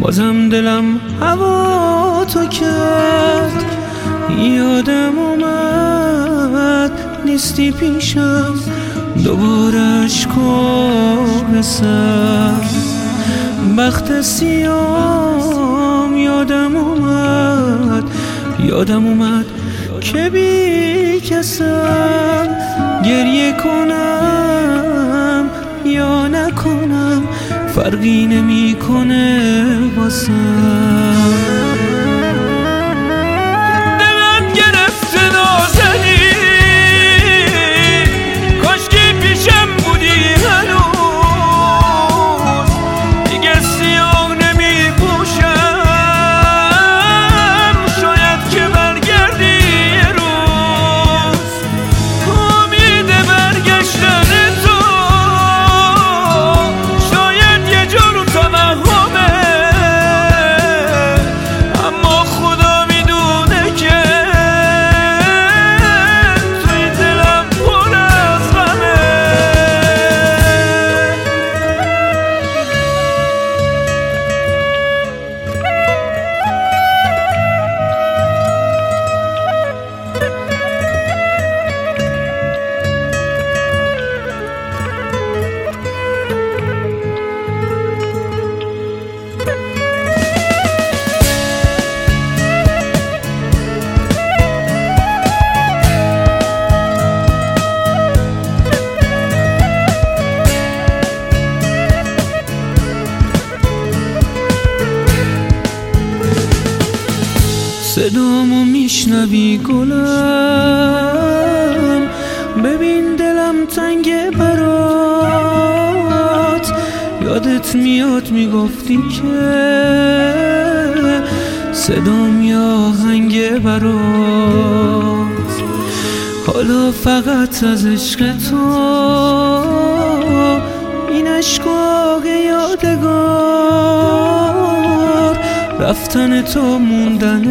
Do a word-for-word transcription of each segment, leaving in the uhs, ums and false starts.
بازم دلم هوا تو کرد. یادم اومد نیستی پیشم، دوباره اشکام سر بخت سیام. یادم اومد یادم اومد که بی کسم، گریه کنم یا نکنم فرقی نمیکنه واسم. دلم گرفته نازنی، کاشکی پیشم بودی هنوز، دیگه سیاه نمی پوشم، شاید که برگردی یه روز. امید برگشتن تو شاید یه جور توهمه، اما خدا میدونه که توی دلم پر از غمه. صدامو میشنوی گلم، ببین دلم تنگه برات. یادت میاد میگفتی که صدام یا آهنگه برات. حالا فقط از عشق تو این اشکاق یادگار، رفتن تو موندن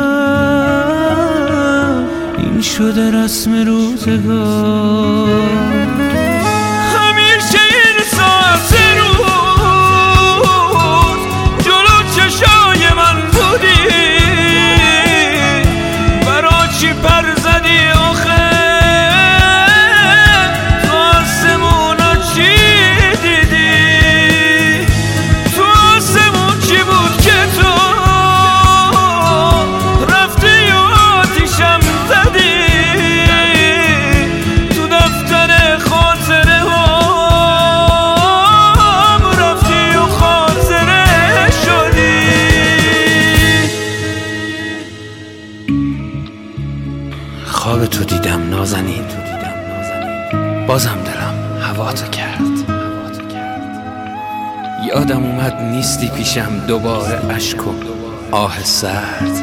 من، این شده رسم روزگار. همیشه این ساعت روز جلو چشای من بودی، برا چی پر زدی آخه؟ تو آسمونا چی دیدی؟ تو آسمون چی بود که تو خواب تو دیدم نازنین، بازم دلم هوا تو کرد. یادم اومد نیستی پیشم، دوباره اشک و آه سرد.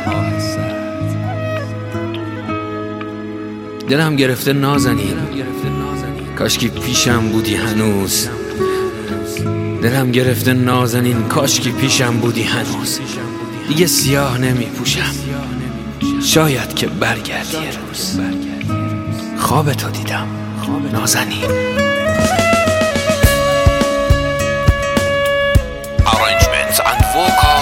دلم گرفته نازنین، کاشکی پیشم بودی هنوز. دلم گرفته نازنین، کاشکی پیشم بودی هنوز، دیگه سیاه نمی پوشم، شاید که برگردی یه روز. خواب تو دیدم نازنین. Arrangements and vocal